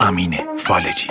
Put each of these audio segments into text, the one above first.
امین فالجی.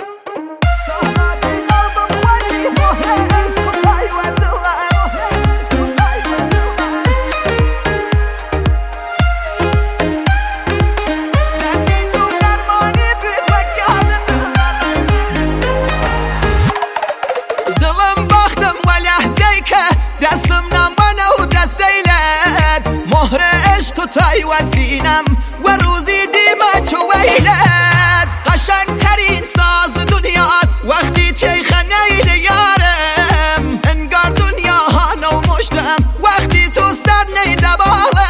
تای وسینم و روزی دیمه چو ویلت قشنگ ترین ساز دنیاست وقتی تیخه نیده یارم انگار دنیا ها نو مشتم وقتی تو سر نیده بالم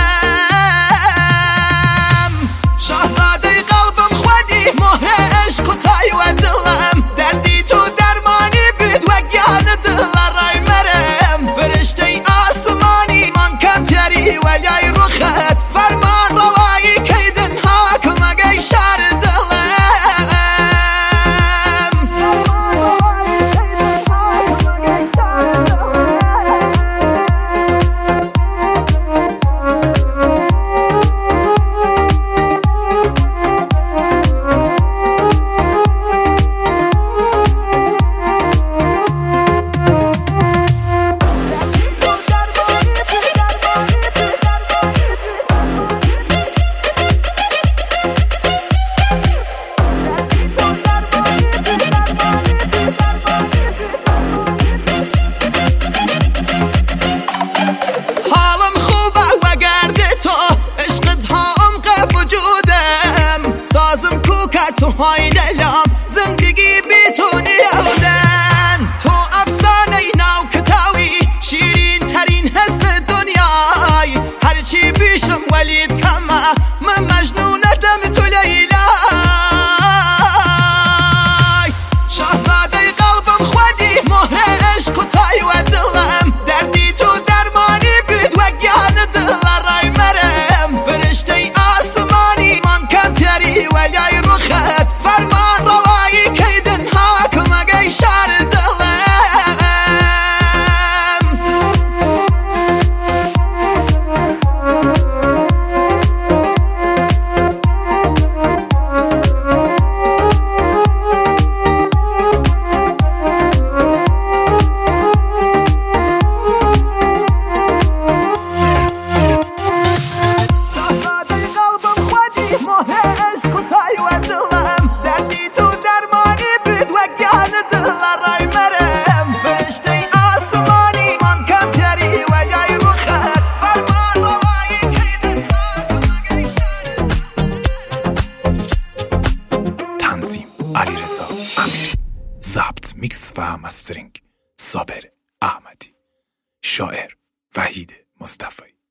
شاهزاده قلبم خودی مهر عشق و تای و دلم دردی تو درمانی بید و گان دل رای مرم فرشته آسمانی من کم تری ولیای رخت فرمان روایی کیدن حاکم اگه شهر دلم تو های دلم زندگی بی تو نیودن تو افسانه نو کتاوی شیرین ترین حس دنیای هرچی بیشم ولید کمه من مجنونتم تو لیلای شاهزاده قلبم خودی مهر عشق و تای و دلم دردی تو درمانی بید و گان دل رای مرم فرشته آسمانی من کم تری ولیای رخت فرمان روایی کیدن حاکم اگه شهر دلم شاهزاده قلبم خودی مهر عشق و تای و دلم دردی تو درمانی بید و گان دل رای مرم فرشته آسمانی من کم تری ولیای رخت فرمان روایی کیدن حاکم اگه شهر تنظیم علیرضا امیر، ضبط میکس و مسترینگ صابر احمدی، شاعر وحید مصطفی.